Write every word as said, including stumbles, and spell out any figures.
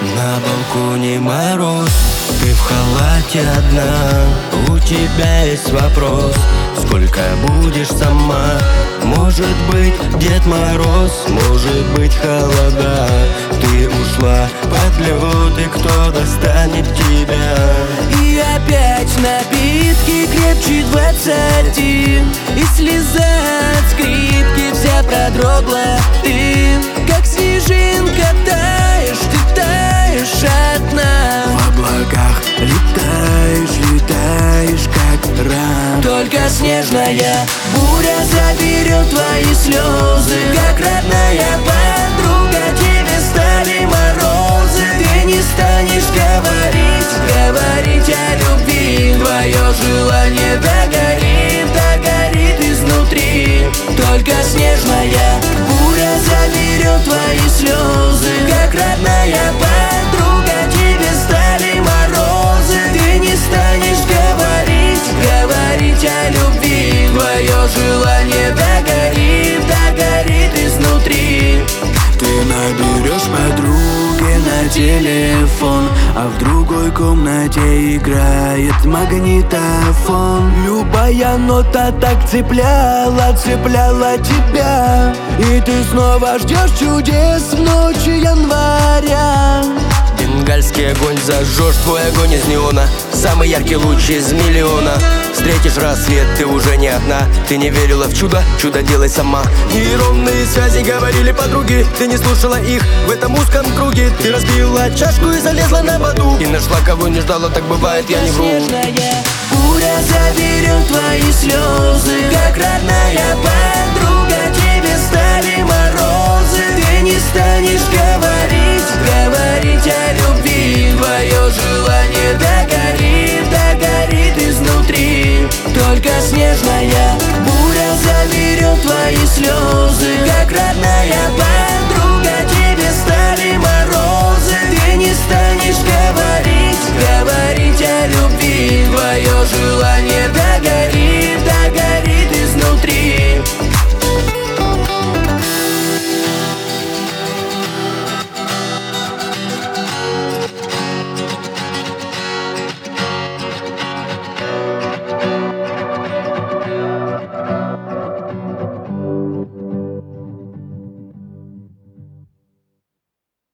На балконе мороз, ты в халате одна. У тебя есть вопрос: сколько будешь сама? Может быть, Дед Мороз, может быть, холода. Ты ушла под лед, и кто достанет тебя? И опять напитки крепче двадцати, и слеза от скрипки вся продрогла. Ты, как снежинка, таешь, ты таешь одна. В облаках летаешь, летаешь, как рак. Только снежная буря заберет твои слезы, как родная подруга тебе стали морозы. Ты не станешь говорить, говорить о любви. Твое желание догорит, догорит изнутри. Только снежная буря заберет твои слезы, как родная подруга тебе стали морозы. Ты не станешь говорить, говорить о любви. Твое желание догорит, догорит изнутри. Ты наберешь подруге на телефон, а в другой комнате играет магнитофон. Любая нота так цепляла, цепляла тебя, и ты снова ждешь чудес в ночи января. Бенгальский огонь зажжешь, твой огонь из неона, самый яркий луч из миллиона. Встретишь рассвет, ты уже не одна. Ты не верила в чудо, чудо делай сама. Нейронные связи говорили подруги, ты не слушала их в этом узком круге. Ты разбила чашку и залезла на воду, и нашла, кого не ждала, так бывает, я не вру. Снежная буря заберет твои слезы, как родная подруга тебе стали морозы. Ты не станешь говорить, говорить о любви. Твое желание догорит, догорит изнутри. Только снежная буря заберет твои слезы, как родная подруга